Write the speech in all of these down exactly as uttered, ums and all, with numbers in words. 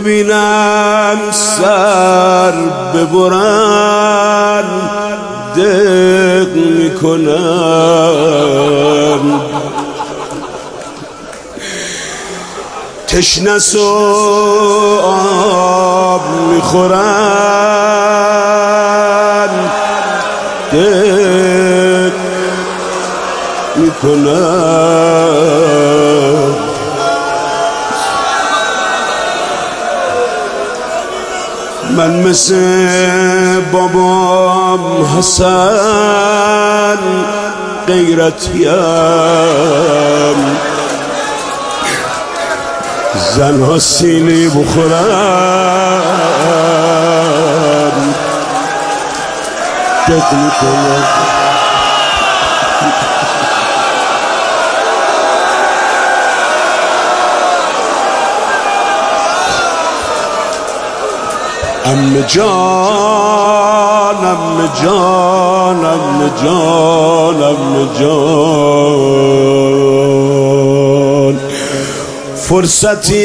ببینم سر ببرن دق میکنم، تشنس و آب میخورن دق میکنن. من مثل بابام حسن غیرتیم، زنها سینی بخورن دق میکنن. ام جان ام جان ام جان ام جان، فرصتی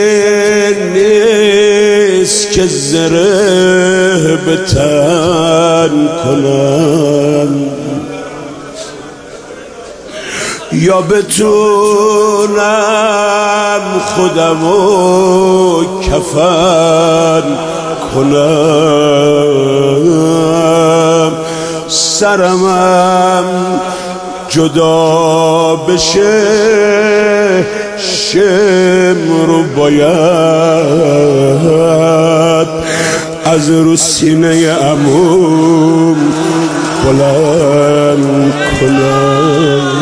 نیست که زره به تن کنم، یا بتونم خودمو کفن کنم، سرمم جدا بشه شم رو باید از رو سینه عموم بلند کنم.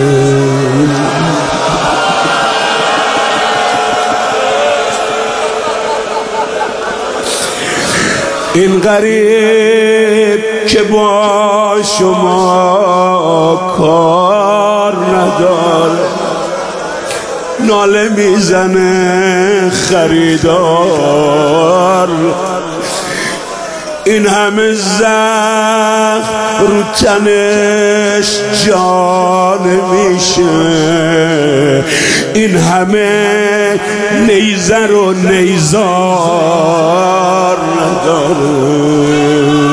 این غریب که با شما کار نداره، ناله میزنه خریدار، این همه زخم رو تنش جان میشه، این همه نیزه رو نیزار نداره.